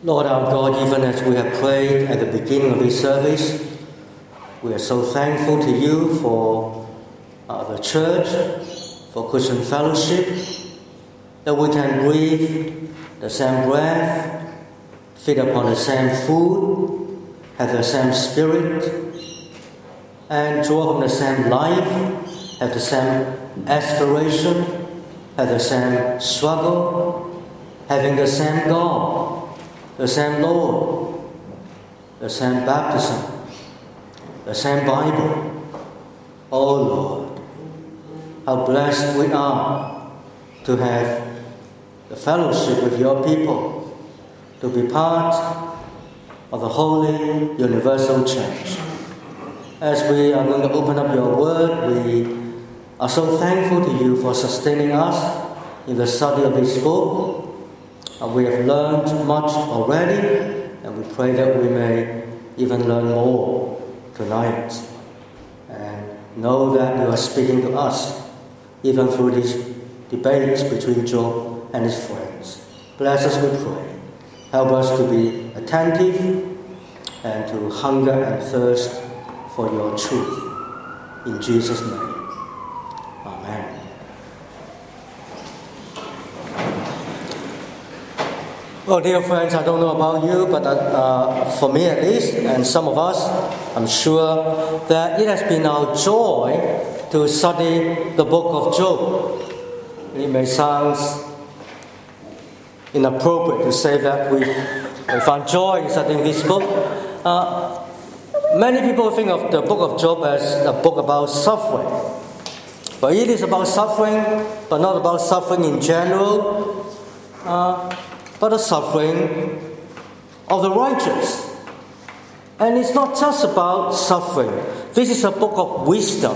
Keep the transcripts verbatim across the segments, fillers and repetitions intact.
Lord our God, even as we have prayed at the beginning of this service, we are so thankful to you for uh, the church, for Christian fellowship, that we can breathe the same breath, feed upon the same food, have the same spirit, and draw from the same life, have the same aspiration, have the same struggle, having the same God, the same Lord, the same baptism, the same Bible. Oh Lord, how blessed we are to have the fellowship with your people, to be part of the Holy Universal Church. As we are going to open up your word, we are so thankful to you for sustaining us in the study of this book. We have learned much already, and we pray that we may even learn more tonight. And know that you are speaking to us, even through these debates between Job and his friends. Bless us, we pray. Help us to be attentive and to hunger and thirst for your truth. In Jesus' name, amen. Well, dear friends, I don't know about you, but uh, for me at least, and some of us, I'm sure that it has been our joy to study the book of Job. It may sound inappropriate to say that we, we find joy in studying this book. Uh, many people think of the book of Job as a book about suffering. But it is about suffering, but not about suffering in general. Uh, but the suffering of the righteous. And it's not just about suffering. This is a book of wisdom.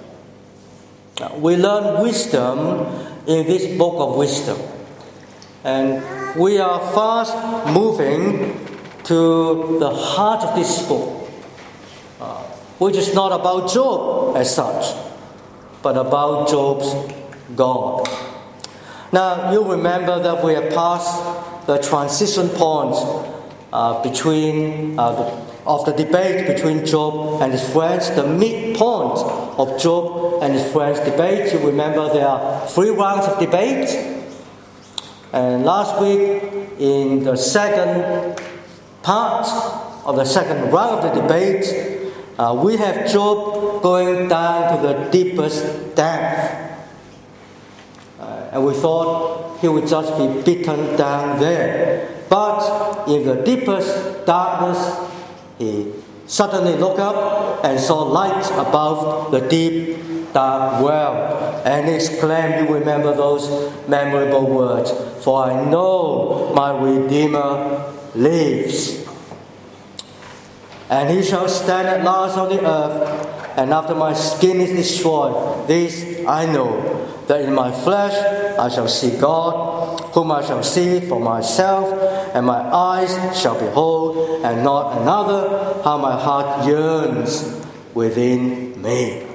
We learn wisdom in this book of wisdom. And we are fast moving to the heart of this book, uh, which is not about Job as such, but about Job's God. Now, you remember that we have passed the transition point uh, between uh, the, of the debate between Job and his friends, the midpoint of Job and his friends' debate. You remember there are three rounds of debate. And last week, in the second part of the second round of the debate, uh, we have Job going down to the deepest depth. Uh, and we thought he would just be beaten down there. But in the deepest darkness, he suddenly looked up and saw light above the deep, dark well. And he exclaimed, you remember those memorable words, "For I know my Redeemer lives. And he shall stand at last on the earth, and after my skin is destroyed, this I know, that in my flesh I shall see God, whom I shall see for myself, and my eyes shall behold, and not another, how my heart yearns within me."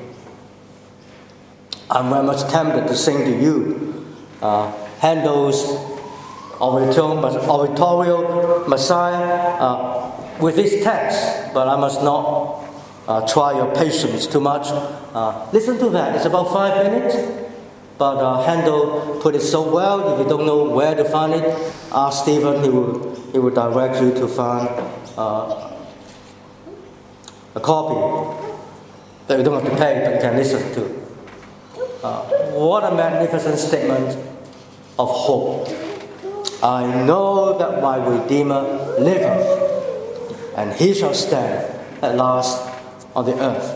I'm very much tempted to sing to you uh, Handel's Oratorio Messiah uh, with this text, but I must not uh, try your patience too much. Uh, listen to that. It's about five minutes. But uh, Handel put it so well. If you don't know where to find it, ask Stephen. He will, he will direct you to find uh, a copy that you don't have to pay, but you can listen to. Uh, what a magnificent statement of hope. I know that my Redeemer liveth, and he shall stand at last on the earth.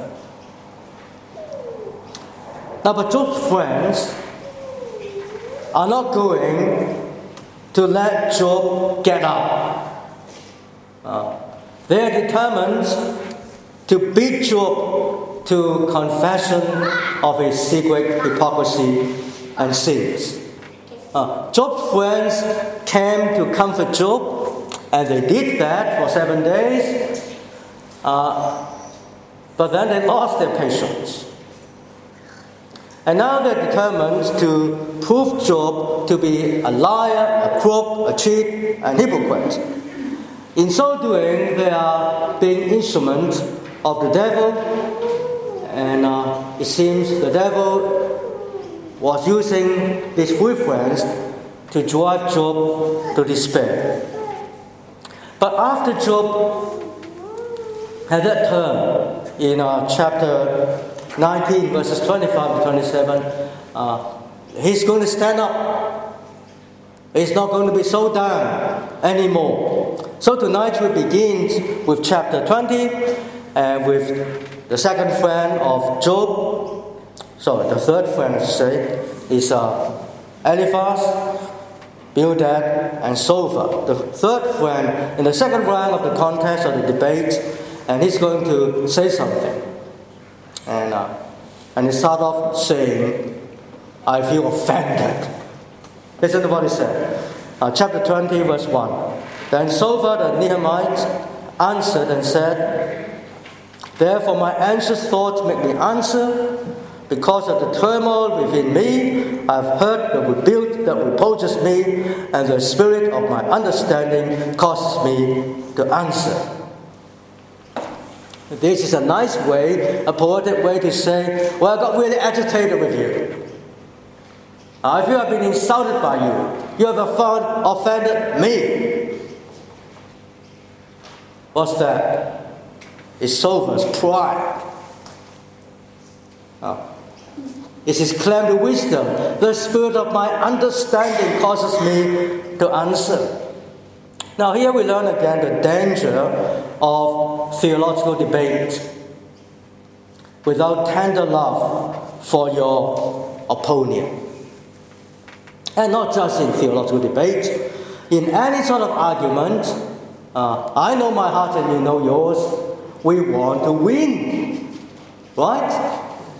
Now, but Job's friends are not going to let Job get up. Uh, they are determined to beat Job to confession of his secret hypocrisy and sins. Uh, Job's friends came to comfort Job, and they did that for seven days. Uh, but then they lost their patience. And now they're determined to prove Job to be a liar, a crook, a cheat, and hypocrite. In so doing, they are being instruments of the devil, and uh, it seems the devil was using these three friends to drive Job to despair. But after Job had that turn in uh, chapter nineteen, verses twenty-five to twenty-seven, uh, he's going to stand up. He's not going to be so down anymore. So tonight we begin with chapter twenty, and with the second friend of Job. Sorry, the third friend, I should say, is uh, Eliphaz, Bildad, and Zophar. The third friend in the second round of the contest or the debate, and he's going to say something. And uh, and he starts off saying, "I feel offended." Listen to what he said. Uh, chapter twenty, verse one. Then Zophar the Nehemite answered and said, "Therefore my anxious thoughts make me answer. Because of the turmoil within me, I have heard the rebuke that reproaches me, and the spirit of my understanding causes me to answer." This is a nice way, a poetic way to say, well, I got really agitated with you. I feel I've been insulted by you. You have offended me. What's that? It's Zophar's pride. Oh. It's his claim to wisdom. The spirit of my understanding causes me to answer. Now here we learn again the danger of theological debate without tender love for your opponent. And not just in theological debate, in any sort of argument, uh, I know my heart and you know yours, we want to win, right?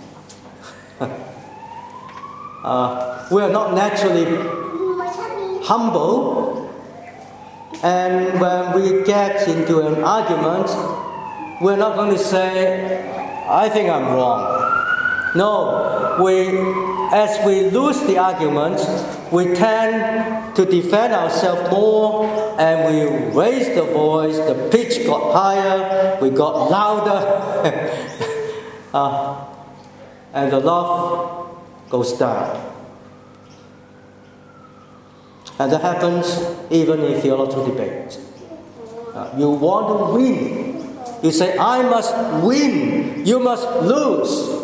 uh, we are not naturally humble, and when we get into an argument, we're not going to say, I think I'm wrong. No, we, as we lose the argument, we tend to defend ourselves more, and we raise the voice, the pitch got higher, we got louder, uh, and the love goes down. And that happens even in theological debate. Uh, you want to win. You say, I must win. You must lose.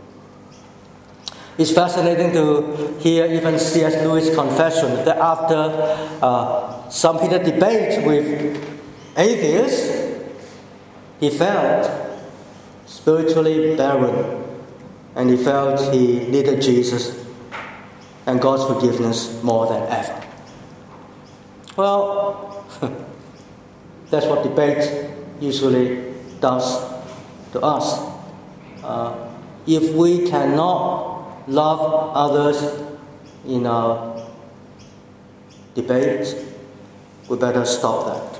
It's fascinating to hear even C S Lewis' confession that after uh, some heated debate with atheists, he felt spiritually barren, and he felt he needed Jesus and God's forgiveness more than ever. Well, that's what debate usually does to us. Uh, if we cannot love others in our debate, we better stop that.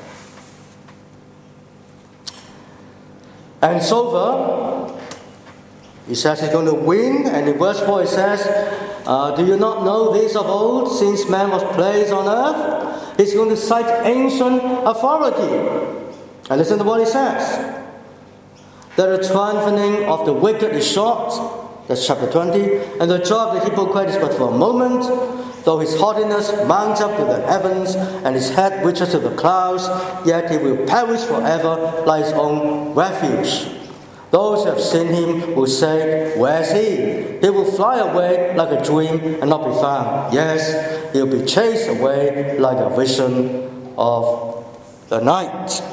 And Zophar, he says he's going to win, and in verse four he says, uh, do you not know this of old, since man was placed on earth? He's going to cite ancient authority. And listen to what he says. That the triumphing of the wicked is short, that's chapter twenty, and the joy of the hypocrite is but for a moment, though his haughtiness mounts up to the heavens, and his head reaches to the clouds, yet he will perish forever like his own refuge. Those who have seen him will say, where is he? He will fly away like a dream and not be found. Yes, he will be chased away like a vision of the night.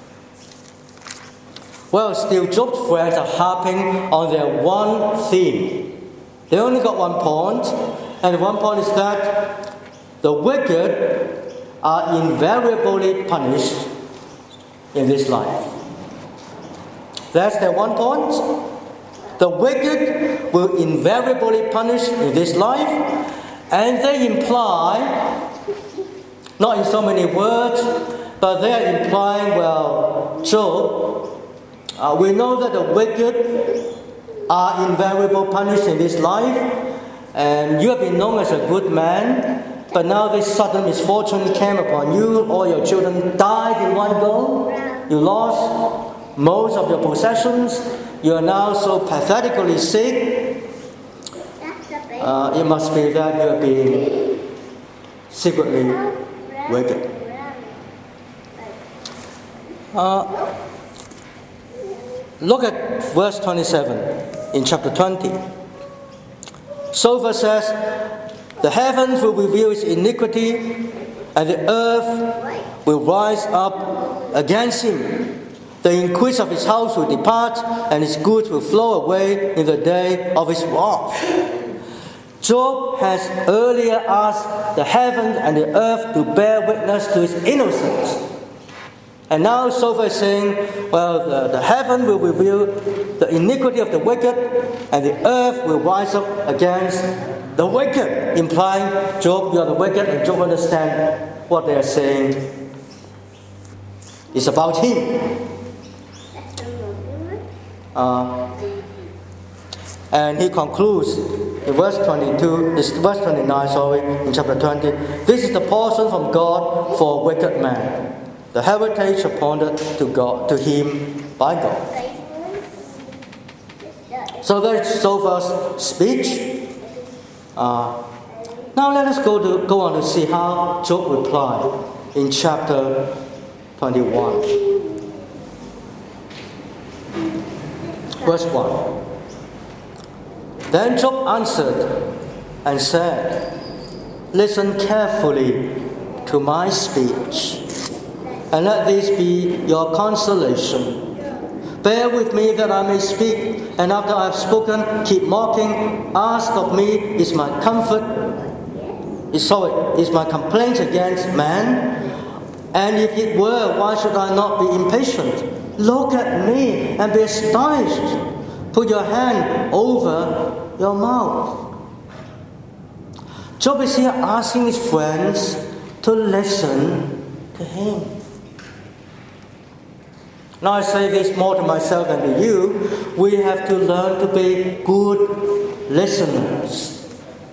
Well, still, Job's friends are harping on their one theme. They only got one point, and one point is that the wicked are invariably punished in this life. That's their one point. The wicked will invariably be punished in this life, and they imply, not in so many words, but they are implying, well, Job, uh, we know that the wicked are invariably punished in this life, and you have been known as a good man, But now this sudden misfortune came upon you, all your children died in one go, you lost most of your possessions, you are now so pathetically sick, uh, it must be that you are being secretly wicked. Uh, look at verse twenty-seven in chapter twenty. Sophia says, the heavens will reveal its iniquity, and the earth will rise up against him. The increase of his house will depart, and his goods will flow away in the day of his wrath. Job has earlier asked the heavens and the earth to bear witness to his innocence. And now Sophia is saying, well, the, the heaven will reveal the iniquity of the wicked, and the earth will rise up against the wicked, implying, Job, you are the wicked, and Job understands what they are saying. It's about him. Uh, and he concludes in verse twenty-two, this verse twenty-nine, sorry, in chapter twenty. This is the portion from God for a wicked man, the heritage appointed to God, to him by God. So that's Sophia's speech. Uh, now let us go to go on to see how Job replied in chapter twenty-one, verse one. Then Job answered and said, listen carefully to my speech, and let this be your consolation. Bear with me that I may speak, and after I have spoken, keep mocking. Ask of me, is my comfort, is, sorry, is my complaint against man? And if it were, why should I not be impatient? Look at me and be astonished. Put your hand over your mouth. Job is here asking his friends to listen to him. Now I say this more to myself than to you. We have to learn to be good listeners.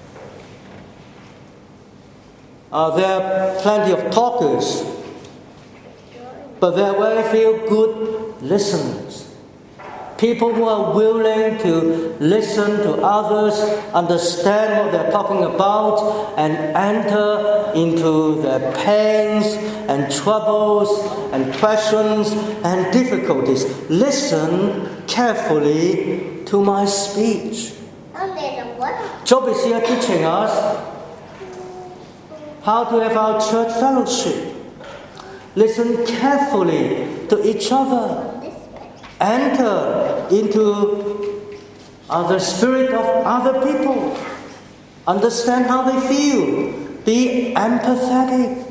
Uh, there are plenty of talkers, but there are very few good listeners. People who are willing to listen to others, understand what they're talking about, and enter into their pains and troubles and questions and difficulties. Listen carefully to my speech. Job is here teaching us how to have our church fellowship. Listen carefully to each other. Enter into uh, the spirit of other people. Understand how they feel. Be empathetic.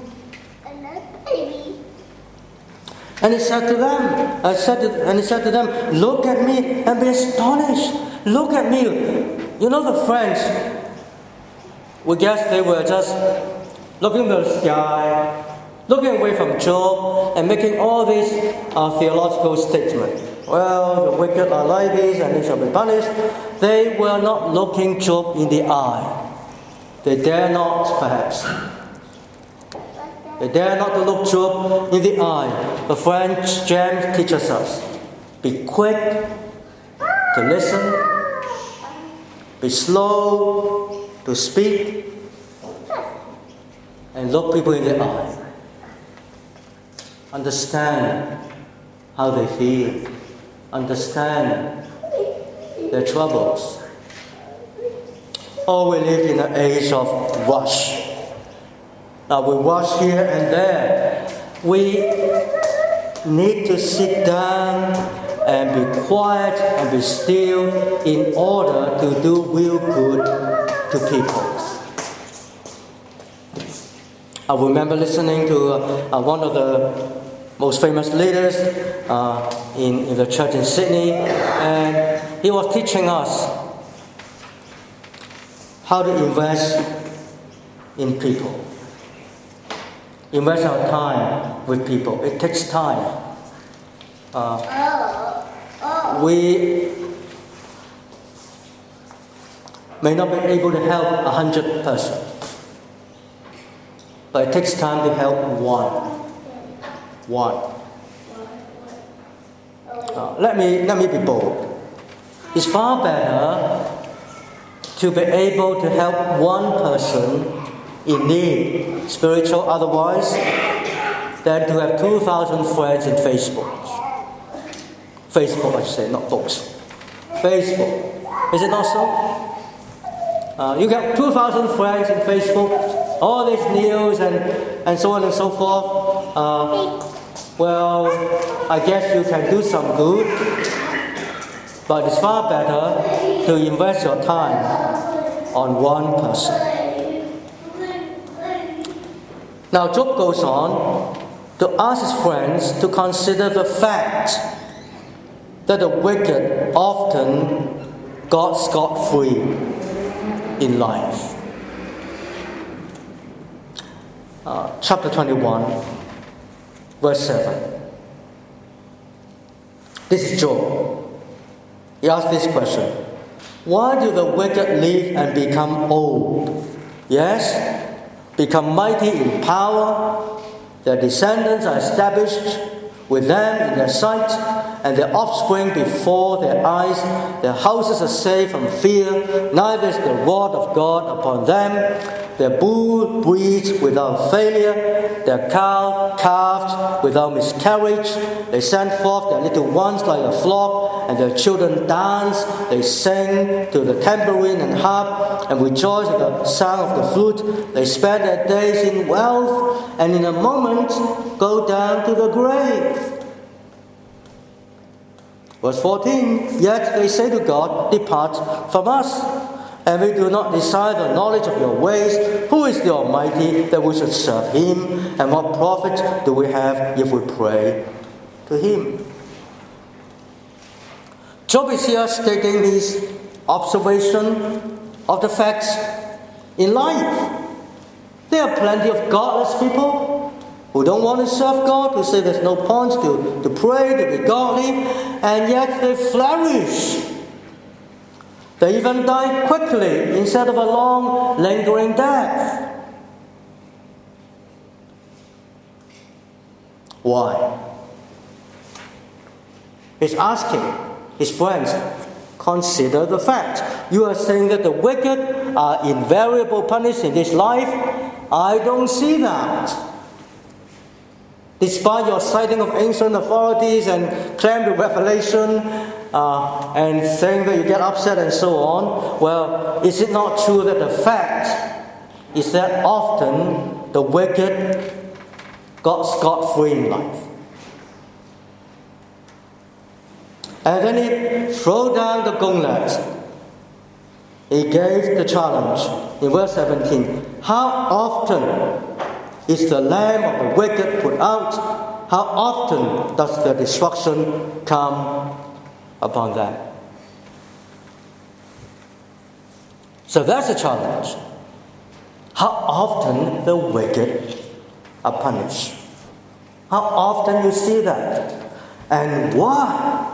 And he said to them, I said to, and he said to them, look at me and be astonished. Look at me. You know the French, we guess they were just looking to the sky, looking away from Job, and making all these uh, theological statements. Well, the wicked are like this, and they shall be punished. They were not looking Job in the eye. They dare not, perhaps. They dare not to look Job in the eye. The French James teaches us, be quick to listen, be slow to speak, and look people in the eye. Understand how they feel. Understand their troubles. Oh, we live in an age of rush. Now we rush here and there. We need to sit down and be quiet and be still in order to do real good to people. I remember listening to uh, one of the most famous leaders uh, in, in the church in Sydney, and he was teaching us how to invest in people. Invest our time with people. It takes time. Uh, we may not be able to help a hundred persons, but it takes time to help one. One. Uh, let me let me be bold. It's far better to be able to help one person in need, spiritual otherwise, than to have two thousand friends in Facebook. Facebook, I should say, not books. Facebook. Is it not so? Uh, you get two thousand friends in Facebook, all this news and, and so on and so forth. Uh, well, I guess you can do some good, but it's far better to invest your time on one person. Now Job goes on to ask his friends to consider the fact that the wicked often got scot-free in life. Uh, chapter twenty-one, verse seven. This is Job. He asked this question: why do the wicked live and become old? Yes, become mighty in power. Their descendants are established with them in their sight, and their offspring before their eyes. Their houses are safe from fear, neither is the rod of God upon them. Their bull breeds without failure, their cow calves without miscarriage. They send forth their little ones like a flock, and their children dance. They sing to the tambourine and harp, and rejoice at the sound of the flute. They spend their days in wealth, and in a moment go down to the grave. Verse fourteen, yet they say to God, depart from us, and we do not desire the knowledge of your ways. Who is the Almighty that we should serve him? And what profit do we have if we pray to him? Job is here stating his observation of the facts in life. There are plenty of godless people who don't want to serve God, who say there's no point to, to pray, to be godly, and yet they flourish. They even die quickly instead of a long, lingering death. Why? He's asking his friends, consider the fact. You are saying that the wicked are invariable punished in this life. I don't see that. Despite your citing of ancient authorities and claim to revelation, uh, and saying that you get upset and so on, well, is it not true that the fact is that often the wicked got scot-free in life? And then he threw down the gauntlet. He gave the challenge in verse seventeen. How often is the lamb of the wicked put out? How often does their destruction come upon them? So that's a challenge. How often the wicked are punished? How often you see that? And why?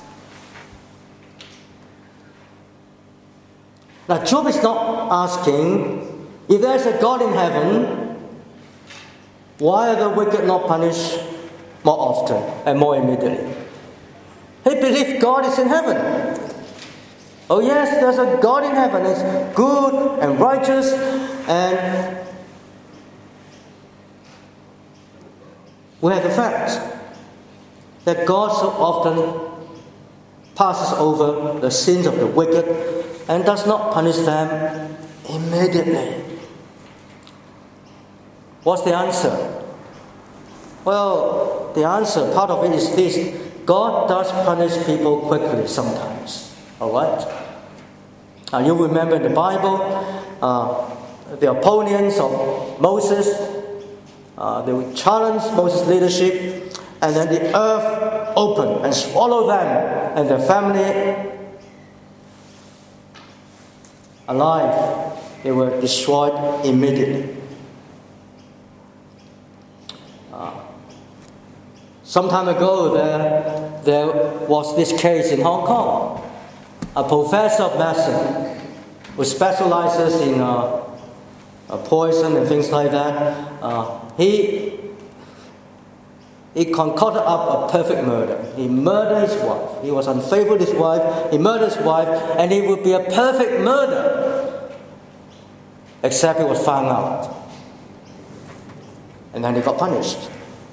Now Job is not asking, if there's a God in heaven, why are the wicked not punished more often and more immediately? He believes God is in heaven. Oh yes, there's a God in heaven. It's good and righteous, and we have the fact that God so often passes over the sins of the wicked and does not punish them immediately. What's the answer? Well, the answer, part of it is this: God does punish people quickly sometimes. Alright? Uh, you remember in the Bible, uh, the opponents of Moses, uh, they would challenge Moses' leadership, and then the earth opened and swallowed them and their family alive. They were destroyed immediately. Uh, some time ago, there, there was this case in Hong Kong. A professor of medicine who specializes in uh, uh, poison and things like that uh, he, he concocted up a perfect murder. He murdered his wife. He was unfaithful to his wife. He murdered his wife, and he would be a perfect murderer, except he was found out. And then he got punished.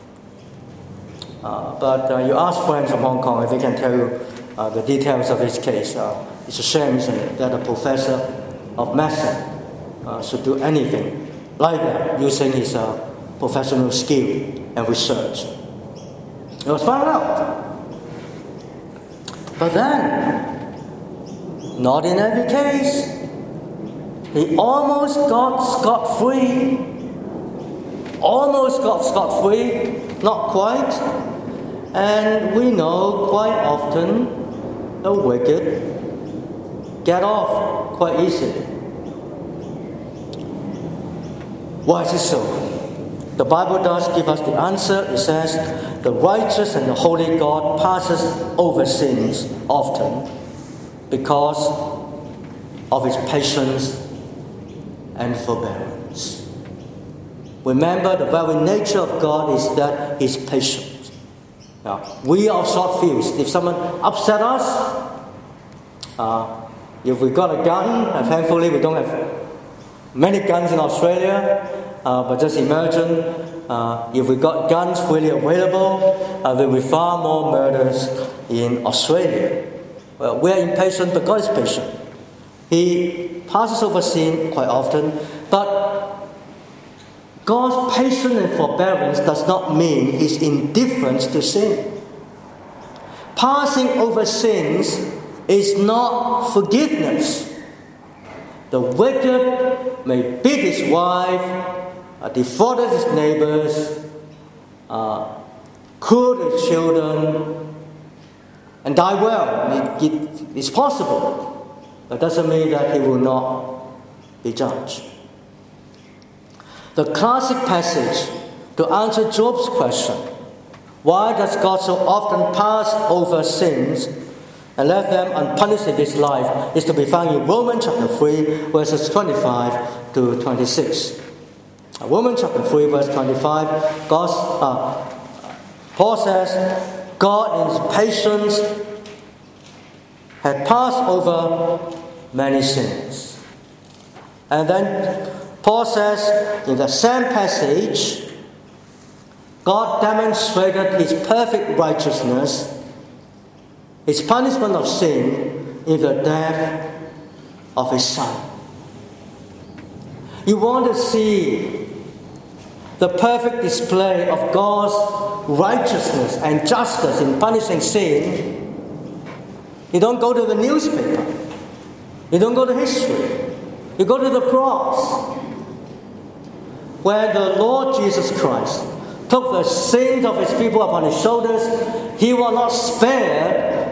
Uh, but uh, you ask friends from Hong Kong if they can tell you uh, the details of his case. Uh, it's a shame, isn't it, that a professor of medicine uh, should do anything like that using his uh, professional skill and research. It was found out. But then, not in every case. He almost got scot-free. Almost got scot-free. Not quite. And we know quite often the wicked get off quite easily. Why is it so? The Bible does give us the answer. It says, the righteous and the holy God passes over sins often because of his patience and forbearance. Remember, the very nature of God is that he's patient. Now, we are short fused. If someone upset us, uh, if we got a gun, and thankfully we don't have many guns in Australia, uh, but just imagine uh, if we got guns freely available, uh, there will be far more murders in Australia. Well, we are impatient, but God is patient. He passes over sin quite often, but God's patience and forbearance does not mean his indifference to sin. Passing over sins is not forgiveness. The wicked may beat his wife, uh, defraud his neighbors, uh, cruel his children, and die well. It, it, it's possible. That doesn't mean that he will not be judged. The classic passage to answer Job's question, why does God so often pass over sins and let them unpunished in this life, is to be found in Romans chapter three, verses twenty-five to twenty-six. Romans chapter three, verse twenty-five, God's, uh, Paul says, God in his patience had passed over many sins. And then Paul says in the same passage, God demonstrated his perfect righteousness, his punishment of sin, in the death of his Son. You want to see the perfect display of God's righteousness and justice in punishing sin, you don't go to the newspaper. You don't go to history. You go to the cross, where the Lord Jesus Christ took the sins of his people upon his shoulders. He will not spare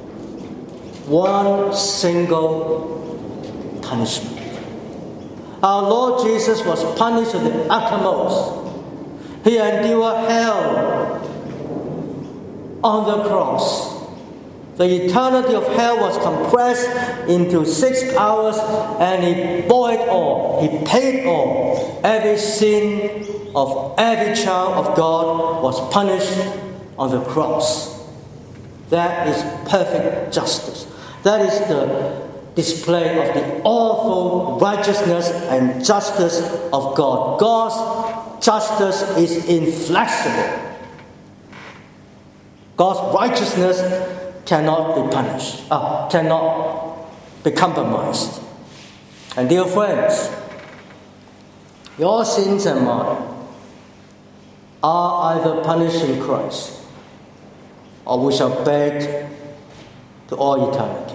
one single punishment. Our Lord Jesus was punished to the uttermost. He endured hell on the cross. The eternity of hell was compressed into six hours, and he bore it all. He paid all. Every sin of every child of God was punished on the cross. That is perfect justice. That is the display of the awful righteousness and justice of God. God's justice is inflexible. God's righteousness cannot be punished, uh, cannot be compromised. And dear friends, your sins and mine are either punished in Christ, or we shall beg to all eternity.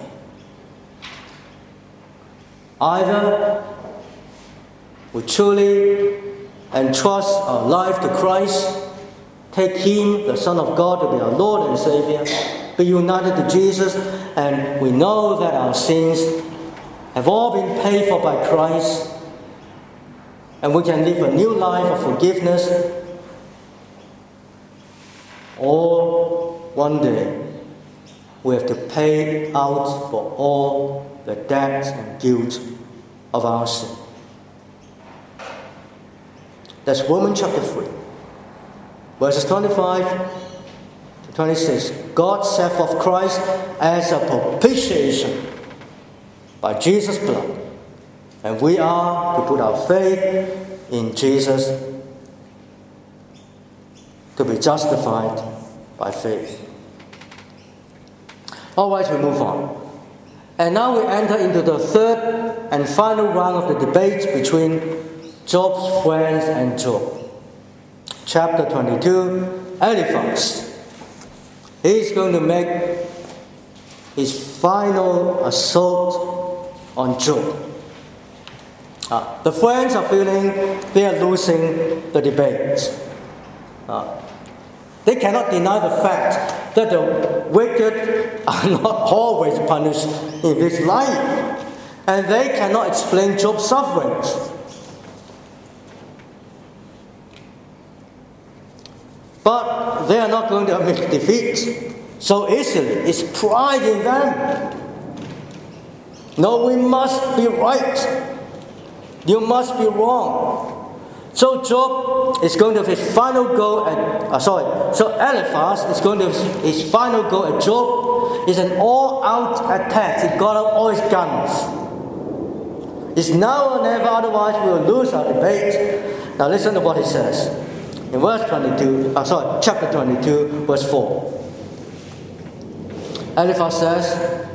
Either we truly entrust our life to Christ, take him, the Son of God, to be our Lord and Savior, be united to Jesus, and we know that our sins have all been paid for by Christ, and we can live a new life of forgiveness. Or one day we have to pay out for all the debt and guilt of our sin. That's Romans chapter three. Verses twenty-five to twenty-six. God set forth Christ as a propitiation by Jesus' blood. And we are to put our faith in Jesus to be justified by faith. All right, we move on. And now we enter into the third and final round of the debate between Job's friends and Job. Chapter twenty-two, Eliphaz. He's going to make his final assault on Job. Uh, the friends are feeling they are losing the debate. Uh, they cannot deny the fact that the wicked are not always punished in this life. And they cannot explain Job's sufferings. But they are not going to admit defeat so easily. It's pride in them. No, we must be right. You must be wrong. So Job is going to have his final go at, uh, sorry, so Eliphaz is going to have his final go at Job. It's an all-out attack. He got out all his guns. It's now or never, otherwise we will lose our debate. Now listen to what he says. In verse twenty-two, uh, sorry, chapter twenty-two, verse four. Eliphaz says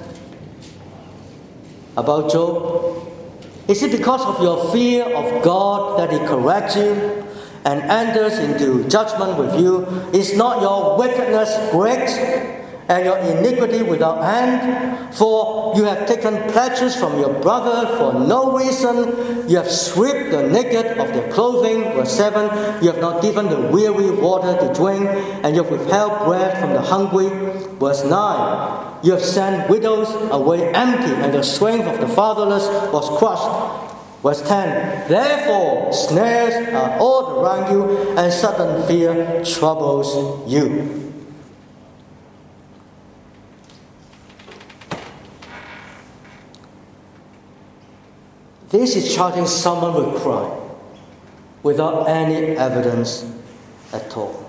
about Job, is it because of your fear of God that He corrects you and enters into judgment with you? Is not your wickedness great and your iniquity without end? For you have taken pledges from your brother for no reason. You have stripped the naked of their clothing. Verse seven. You have not given the weary water to drink, and you have withheld bread from the hungry. Verse nine. You have sent widows away empty, and the strength of the fatherless was crushed. Verse ten. Therefore snares are all around you, and sudden fear troubles you. This is charging someone with crime without any evidence at all.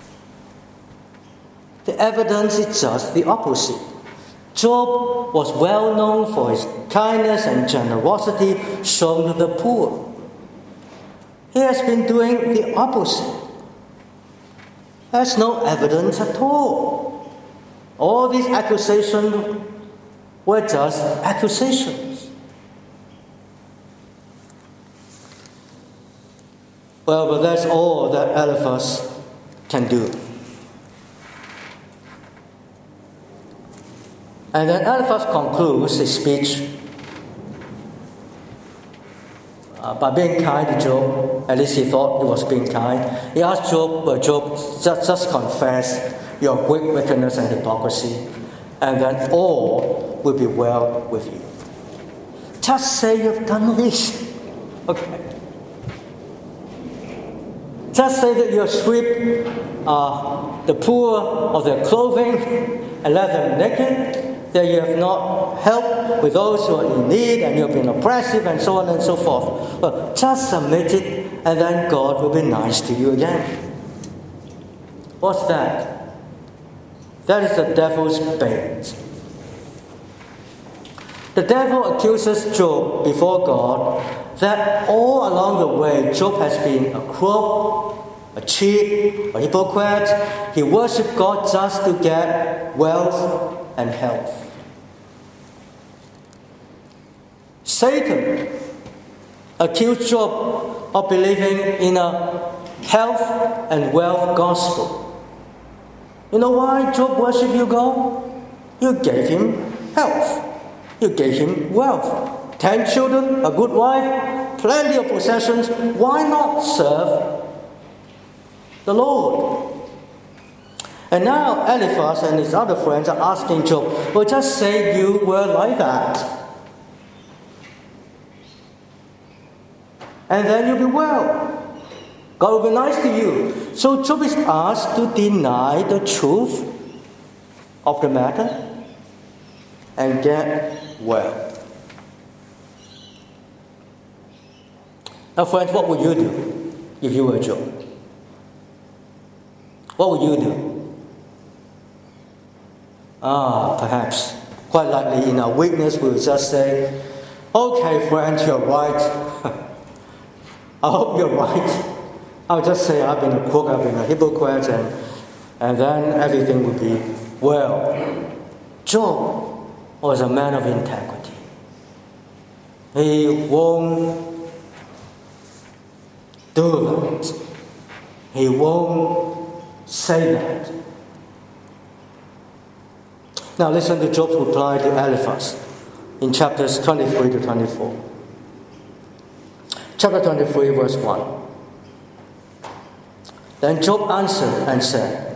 The evidence is just the opposite. Job was well known for his kindness and generosity shown to the poor. He has been doing the opposite. There's no evidence at all. All these accusations were just accusations. Well, but that's all that Eliphaz can do. And then Eliphaz concludes his speech uh, by being kind to Job. At least he thought he was being kind. He asked Job, well, Job, just, just confess your great wickedness and hypocrisy, and then all will be well with you. Just say you've done this. Okay. Just say that you have stripped uh, the poor of their clothing and left them naked, that you have not helped with those who are in need, and you have been oppressive, and so on and so forth. Well, just submit it, and then God will be nice to you again. What's that? That is the devil's bait. The devil accuses Job before God that all along the way Job has been a crook, a cheat, a hypocrite. He worshipped God just to get wealth and health. Satan accused Job of believing in a health and wealth gospel. You know why Job worshipped you, God? You gave him health. You gave him wealth. Ten children, a good wife, plenty of possessions. Why not serve the Lord? And now Eliphaz and his other friends are asking Job, well, just say you were like that, and then you'll be well. God will be nice to you. So Job is asked to deny the truth of the matter and get well. Now, friends, what would you do if you were Job? What would you do? Ah, perhaps, quite likely in our weakness, we would just say, okay, friend, you're right. I hope you're right. I'll just say I've been a crook, I've been a hypocrite, and, and then everything will be well. Job was a man of integrity. He won't do that. He won't say that. Now listen to Job's reply to Eliphaz in chapters twenty-three to twenty-four. Chapter twenty-three, verse one. Then Job answered and said,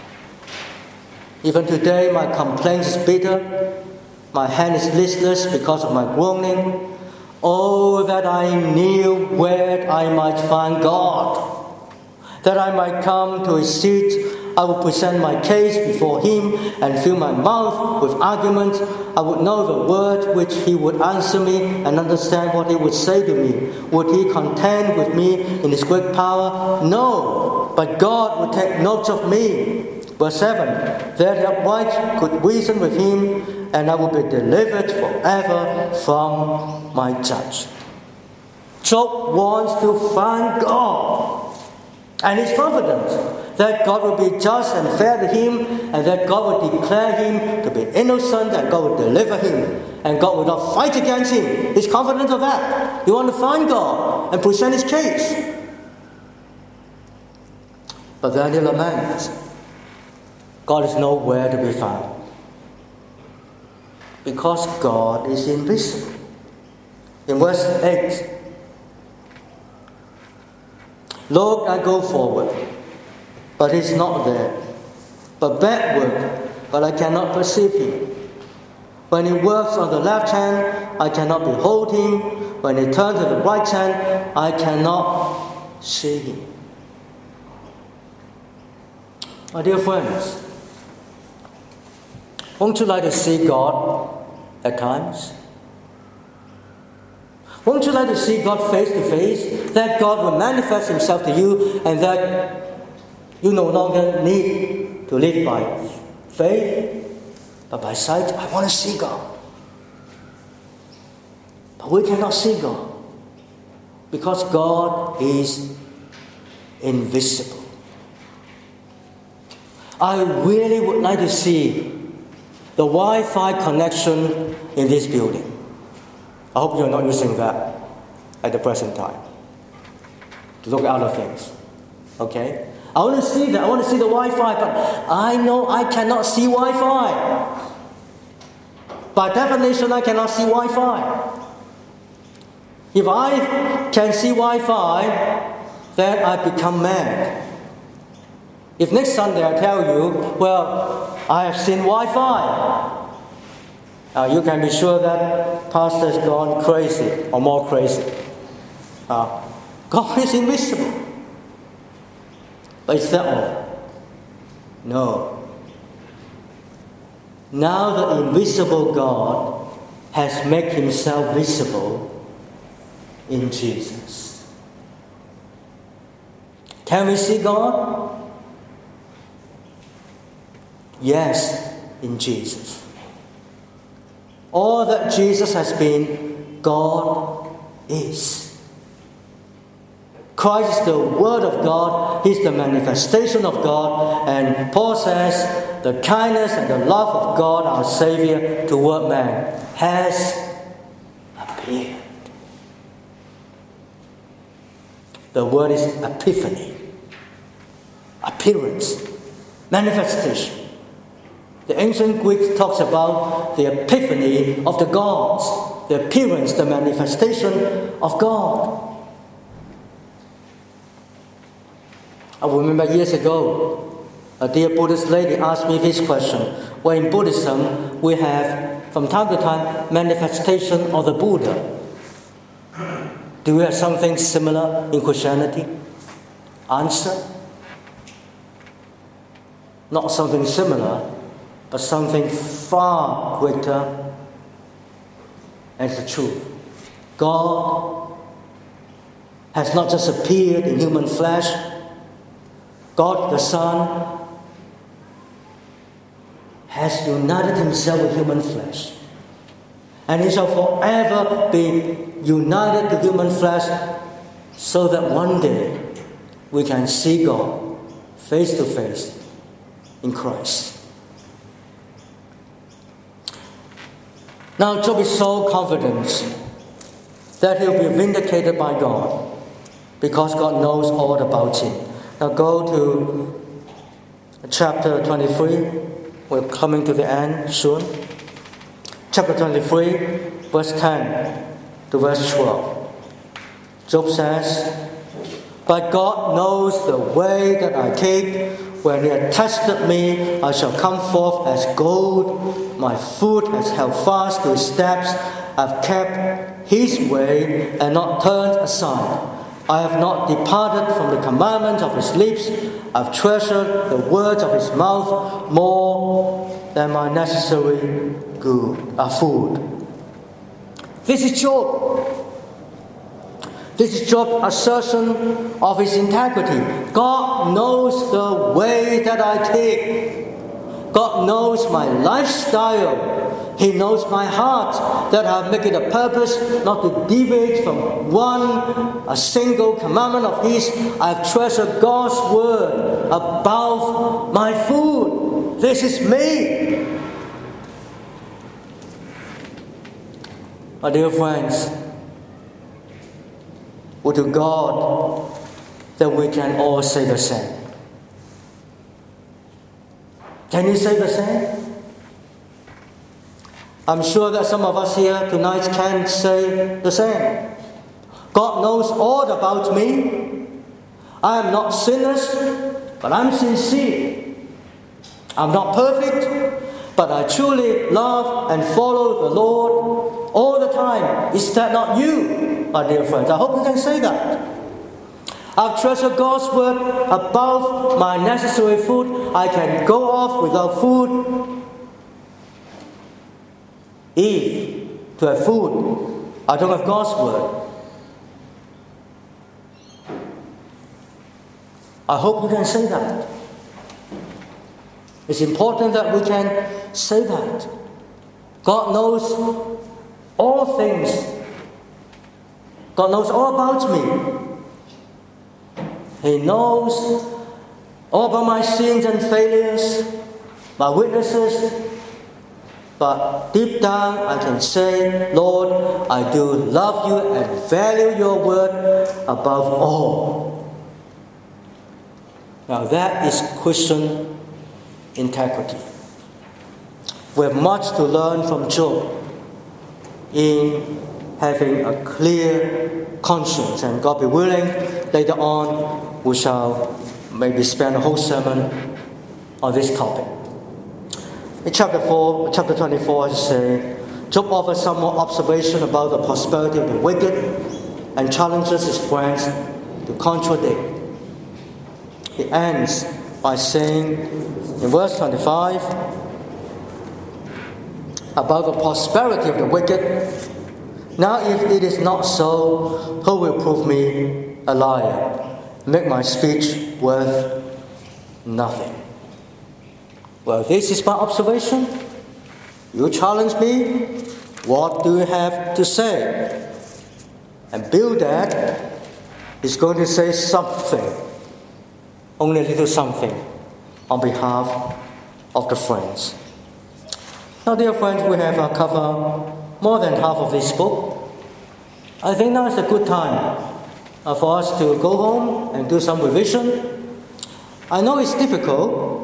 even today my complaint is bitter, my hand is listless because of my groaning. Oh, that I knew where I might find God, that I might come to his seat. I would present my case before him and fill my mouth with arguments. I would know the word which he would answer me and understand what he would say to me. Would he contend with me in his great power? No, but God would take note of me. Verse seven, that the upright could reason with him, and I will be delivered forever from my judge. Job wants to find God, and he's confident that God will be just and fair to him, and that God will declare him to be innocent, and God will deliver him, and God will not fight against him. He's confident of that. He wants to find God and present his case. But then he laments. God is nowhere to be found. Because God is invisible. In verse eight, look, I go forward, but he's not there. But backward, but I cannot perceive him. When he works on the left hand, I cannot behold him. When he turns to the right hand, I cannot see him. My dear friends, won't you like to see God at times? Won't you like to see God face to face? That God will manifest himself to you, and that you no longer need to live by faith, but by sight. I want to see God. But we cannot see God because God is invisible. I really would like to see the Wi-Fi connection in this building. I hope you're not using that at the present time to look at other things. Okay? I want to see that. I want to see the Wi-Fi, but I know I cannot see Wi-Fi. By definition, I cannot see Wi-Fi. If I can see Wi-Fi, then I become mad. If next Sunday I tell you, well, I have seen Wi-Fi, uh, you can be sure that pastor has gone crazy or more crazy. Uh, God is invisible. But is that all? No. Now the invisible God has made himself visible in Jesus. Can we see God? Yes, in Jesus. All that Jesus has been, God is. Christ is the Word of God. He's the manifestation of God. And Paul says, the kindness and the love of God, our Savior, toward man, has appeared. The word is epiphany. Appearance. Manifestation. The ancient Greek talks about the epiphany of the gods, the appearance, the manifestation of God. I remember years ago, a dear Buddhist lady asked me this question. Well, in Buddhism, we have, from time to time, manifestation of the Buddha. Do we have something similar in Christianity? Answer: not something similar, but something far greater, and it's the truth. God has not just appeared in human flesh. God the Son has united himself with human flesh. And he shall forever be united to human flesh, so that one day we can see God face to face in Christ. Now Job is so confident that he'll be vindicated by God, because God knows all about him. Now go to chapter twenty-three. We're coming to the end soon. Chapter twenty-three, verse ten to verse twelve. Job says, "But God knows the way that I take. When he has tested me, I shall come forth as gold. My foot has held fast to his steps. I've kept his way and not turned aside. I have not departed from the commandments of his lips. I've treasured the words of his mouth more than my necessary good, uh, food." This is Job. This is Job's assertion of his integrity. God knows the way that I take. God knows my lifestyle. He knows my heart, that I have made it a purpose not to deviate from one, a single commandment of his. I have treasured God's word above my food. This is me. My dear friends, would to God that we can all say the same. Can you say the same? I'm sure that some of us here tonight can say the same. God knows all about me. I am not sinless, but I'm sincere. I'm not perfect, but I truly love and follow the Lord all the time. Is that not you, my dear friends? I hope you can say that. I've treasured God's word above my necessary food. I can go off without food. If to have food, I don't have God's word. I hope you can say that. It's important that we can say that. God knows all things. God knows all about me. He knows all about my sins and failures, my weaknesses. But deep down I can say, Lord, I do love you and value your word above all. Now that is Christian integrity. We have much to learn from Job in having a clear conscience, and God be willing, later on we shall maybe spend a whole sermon on this topic. In chapter four, chapter twenty-four, I say, Job offers some more observation about the prosperity of the wicked and challenges his friends to contradict. He ends by saying in verse twenty-five about the prosperity of the wicked, "Now if it is not so, who will prove me a liar, make my speech worth nothing?" Well, this is my observation. You challenge me. What do you have to say? And Bildad is going to say something, only a little something, on behalf of the friends. Now, dear friends, we have uh, covered more than half of this book. I think now is a good time uh, for us to go home and do some revision. I know it's difficult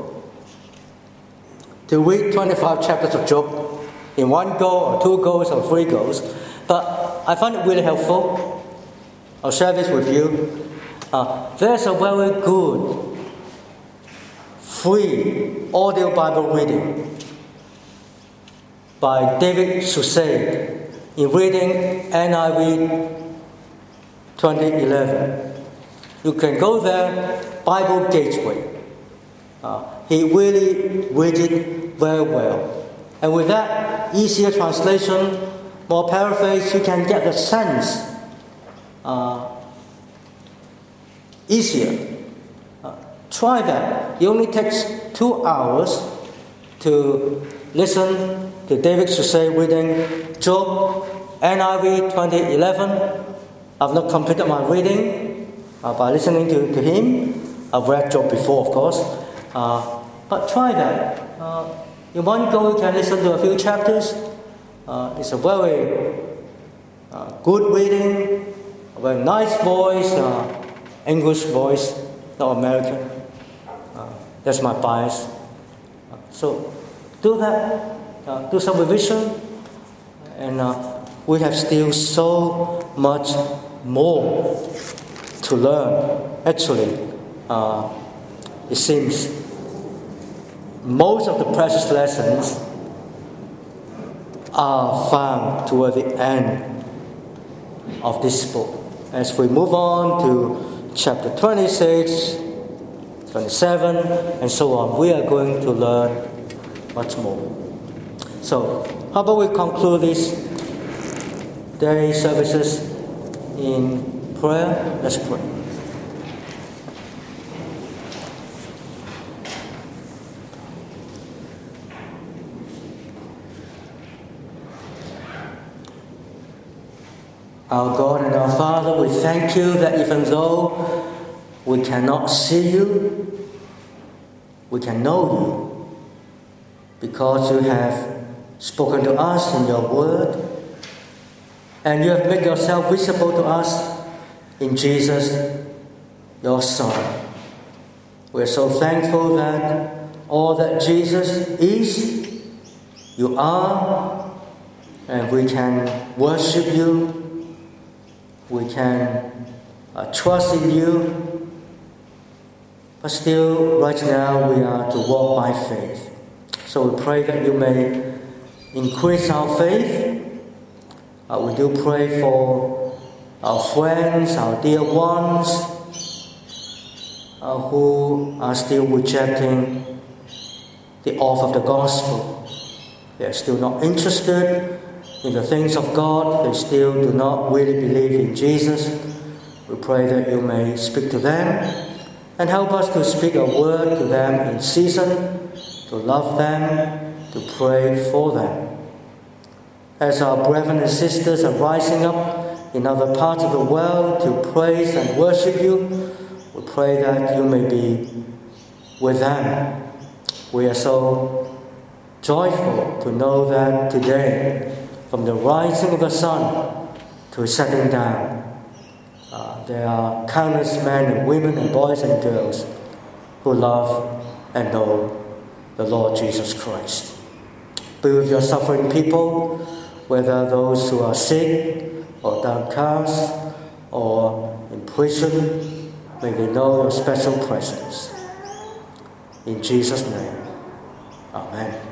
to read twenty-five chapters of Job in one go, or two goes, or three goes, but I find it really helpful. I'll share this with you. Uh, there's a very good free audio Bible reading by David Susaid in Reading N I V twenty eleven. You can go there, Bible Gateway. Uh, he really read it very well. And with that easier translation, more paraphrase, you can get the sense uh, easier. Uh, try that. It only takes two hours to listen to David Suchet reading Job, N I V twenty eleven. I've not completed my reading uh, by listening to, to him. I've read Job before, of course. Uh, but try that. Uh, in one go, you can listen to a few chapters. Uh, it's a very uh, good reading, a very nice voice, uh, English voice, not American. Uh, that's my bias. Uh, so do that. Uh, do some revision. And uh, we have still so much more to learn. Actually, uh, it seems most of the precious lessons are found toward the end of this book. As we move on to chapter twenty-six, twenty-seven, and so on, we are going to learn much more. So, how about we conclude these day services in prayer? Let's pray. Our God and our Father, we thank you that even though we cannot see you, we can know you because you have spoken to us in your word, and you have made yourself visible to us in Jesus, your Son. We are so thankful that all that Jesus is, you are, and we can worship you. We can uh, trust in you, but still, right now, we are to walk by faith. So we pray that you may increase our faith. Uh, we do pray for our friends, our dear ones, uh, who are still rejecting the offer of the gospel. They are still not interested in the things of God. They still do not really believe in Jesus. We pray that you may speak to them and help us to speak a word to them in season, to love them, to pray for them. As our brethren and sisters are rising up in other parts of the world to praise and worship you, we pray that you may be with them. We are so joyful to know that today, from the rising of the sun to its setting down, uh, there are countless men and women and boys and girls who love and know the Lord Jesus Christ. Be with your suffering people, whether those who are sick or downcast or in prison. May they know your special presence. In Jesus' name, amen.